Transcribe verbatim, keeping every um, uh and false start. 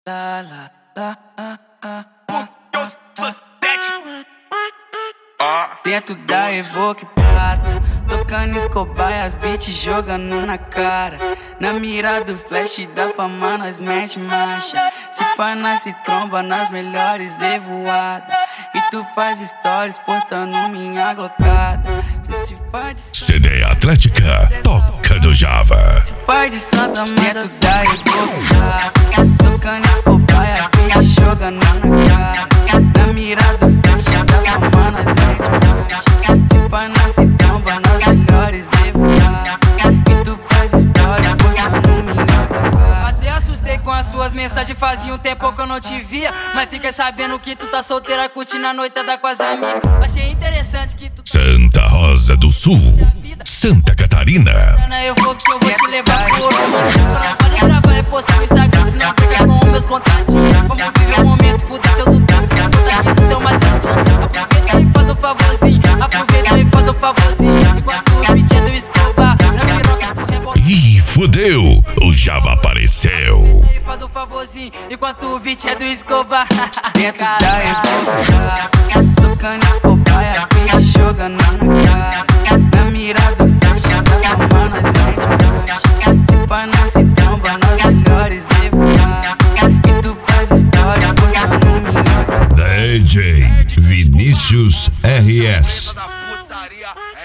La, la, la, ah, ah, ah, ah. Dentro da Evoque Prata, tocando Escobar e as beats jogando na cara. Na mira do flash da fama nós mete marcha. Se pá nós se tromba nas melhores evoadas. E tu faz stories postando minha glocada. Se se faz de C D Atlética, toca do Java. Se faz de Santa Dentro da Evoque Prata, tocando Escobar e as beats jogando na cara. Na mira do flash da fama nós mete marcha. Se pá nós se tromba nas melhores evoadas. E tu faz stories postando minha glocada. Até assustei com as suas mensagens, fazia um tempo que eu não te via. Mas fiquei sabendo que tu tá solteira, curtindo a noitada com as amigas. Achei interessante que tu Santa Rosa do Sul, Santa Catarina. Eu vou que eu vou te levar pro outro mundo. Pode gravar e postar no Instagram, se não fica com meus contatinhos. Vamos viver um momento, fuder teu do tempo. Se puta aqui tu tem uma santinha. Aproveita e faz o favorzinho, aproveita e faz o favorzinho. Enquanto o beat é do Escobar, na piroca do rebote. Ih, fudeu, o Java apareceu. Faz o favorzinho, enquanto o beat é do Escobar. Dentro da Evoque, tocando Escobar e as beats jogando na cara. Na mira do flash da fama nós mete marcha. Se pá nós se tromba nas melhores evoadas. E tu faz história postando minha D J Vinícius R S. Da putaria